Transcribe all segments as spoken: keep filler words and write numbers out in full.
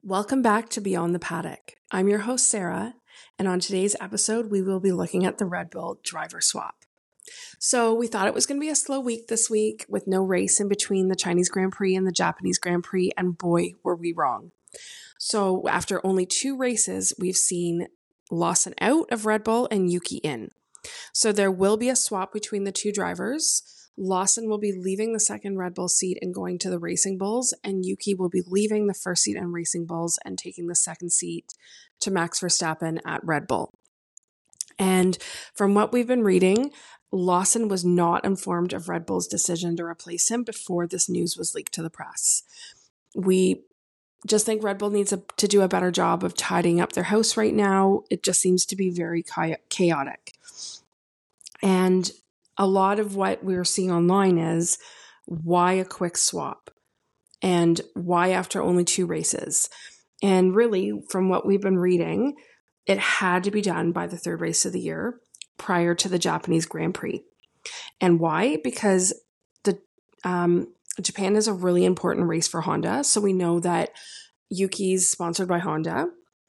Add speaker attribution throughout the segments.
Speaker 1: Welcome back to Beyond the Paddock. I'm your host, Sarah, and on today's episode, we will be looking at the Red Bull driver swap. So we thought it was going to be a slow week this week with no race in between the Chinese Grand Prix and the Japanese Grand Prix, and boy, were we wrong. So after only two races, we've seen Lawson out of Red Bull and Yuki in. So there will be a swap between the two drivers. Lawson will be leaving the second Red Bull seat and going to the Racing Bulls, and Yuki will be leaving the first seat in Racing Bulls and taking the second seat to Max Verstappen at Red Bull. And from what we've been reading, Lawson was not informed of Red Bull's decision to replace him before this news was leaked to the press. We just think Red Bull needs a, to do a better job of tidying up their house right now. It just seems to be very chaotic. And a lot of what we're seeing online is why a quick swap and why after only two races. And really, from what we've been reading, it had to be done by the third race of the year prior to the Japanese Grand Prix. And why? Because the um, Japan is a really important race for Honda. So we know that Yuki's sponsored by Honda.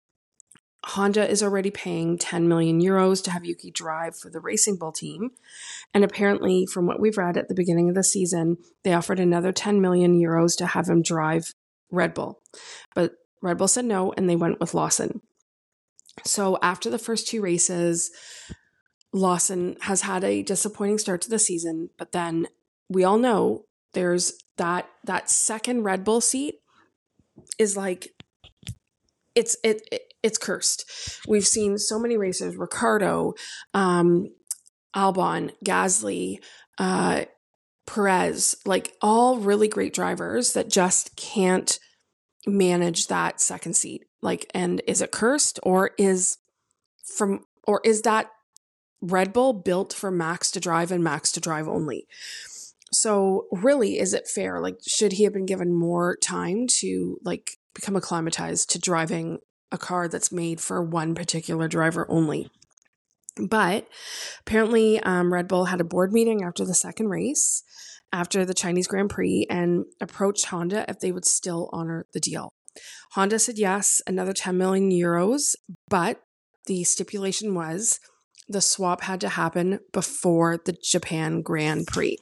Speaker 1: Honda is already paying ten million euros to have Yuki drive for the Racing Bull team. And apparently, from what we've read at the beginning of the season, they offered another ten million euros to have him drive Red Bull. But Red Bull said no, and they went with Lawson. So after the first two races, Lawson has had a disappointing start to the season. But then we all know there's that that second Red Bull seat is like, it's it, it it's cursed. We've seen so many racers, Ricciardo, um, Albon, Gasly, uh, Perez, like all really great drivers that just can't manage that second seat. Like, and is it cursed or is from, or is that Red Bull built for Max to drive and Max to drive only? So really, is it fair? Like, should he have been given more time to like become acclimatized to driving a car that's made for one particular driver only? But apparently um, Red Bull had a board meeting after the second race, after the Chinese Grand Prix, and approached Honda if they would still honor the deal. Honda said yes, another ten million euros, but the stipulation was the swap had to happen before the Japan Grand Prix.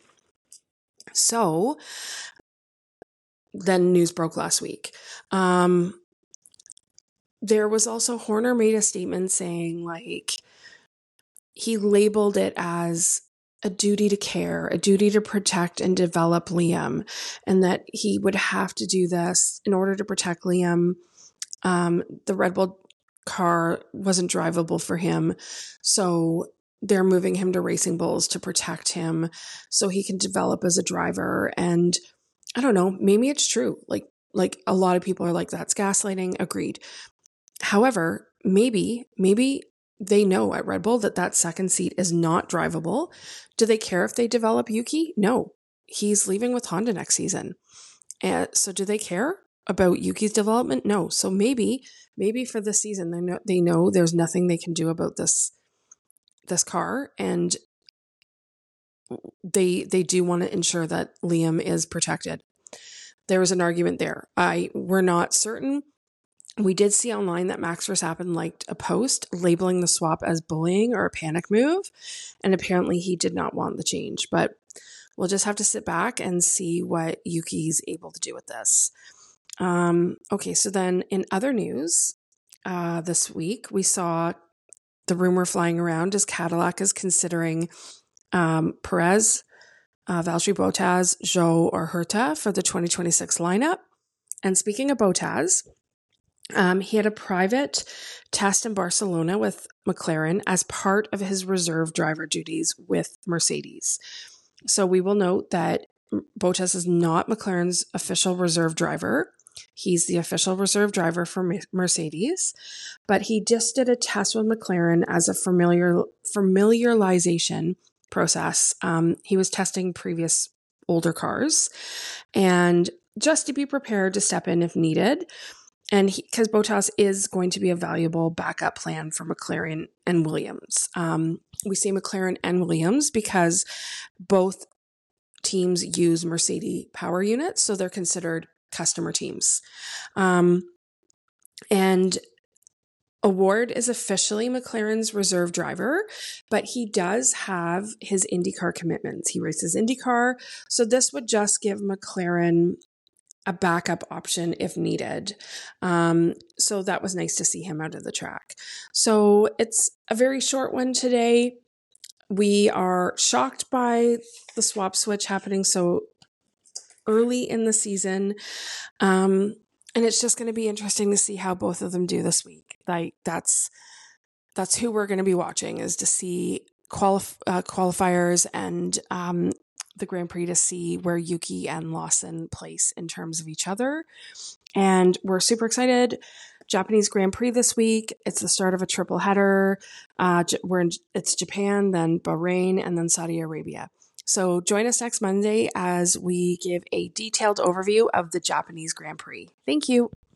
Speaker 1: So then news broke last week. Um, there was also, Horner made a statement saying like, he labeled it as a duty to care, a duty to protect and develop Liam, and that he would have to do this in order to protect Liam. Um, the Red Bull car wasn't drivable for him, so they're moving him to Racing Bulls to protect him so he can develop as a driver. And I don't know, maybe it's true. Like, like a lot of people are like, that's gaslighting. Agreed. However, maybe, maybe they know at Red Bull that that second seat is not drivable. Do they care if they develop Yuki? No, he's leaving with Honda next season. And so do they care about Yuki's development? No. So maybe, maybe for this season, they know, they know there's nothing they can do about this, this car. And they, they do want to ensure that Liam is protected. There was an argument there. I, we're not certain. We did see online that Max Verstappen liked a post labeling the swap as bullying or a panic move, and apparently he did not want the change. But we'll just have to sit back and see what Yuki's able to do with this. Um, okay, so then in other news, uh, this week we saw the rumor flying around as Cadillac is considering um, Perez, uh, Valtteri Bottas, Zhou, or Herta for the twenty twenty-six lineup. And speaking of Bottas, Um, he had a private test in Barcelona with McLaren as part of his reserve driver duties with Mercedes. So we will note that Bottas is not McLaren's official reserve driver. He's the official reserve driver for Mercedes, but he just did a test with McLaren as a familiar familiarization process. Um, he was testing previous older cars and just to be prepared to step in if needed. And because Bottas is going to be a valuable backup plan for McLaren and Williams. Um, we say McLaren and Williams because both teams use Mercedes power units, so they're considered customer teams. Um, And Award is officially McLaren's reserve driver, but he does have his IndyCar commitments. He races IndyCar, so this would just give McLaren a backup option if needed. Um, so that was nice to see him out of the track. So it's a very short one today. We are shocked by the swap switch happening so early in the season. Um, and it's just going to be interesting to see how both of them do this week. Like that's, that's who we're going to be watching, is to see qualif- uh, qualifiers and, um, the Grand Prix, to see where Yuki and Lawson place in terms of each other. And we're super excited. Japanese Grand Prix this week. It's the start of a triple header. Uh, we're in, it's Japan, then Bahrain, and then Saudi Arabia. So join us next Monday as we give a detailed overview of the Japanese Grand Prix. Thank you.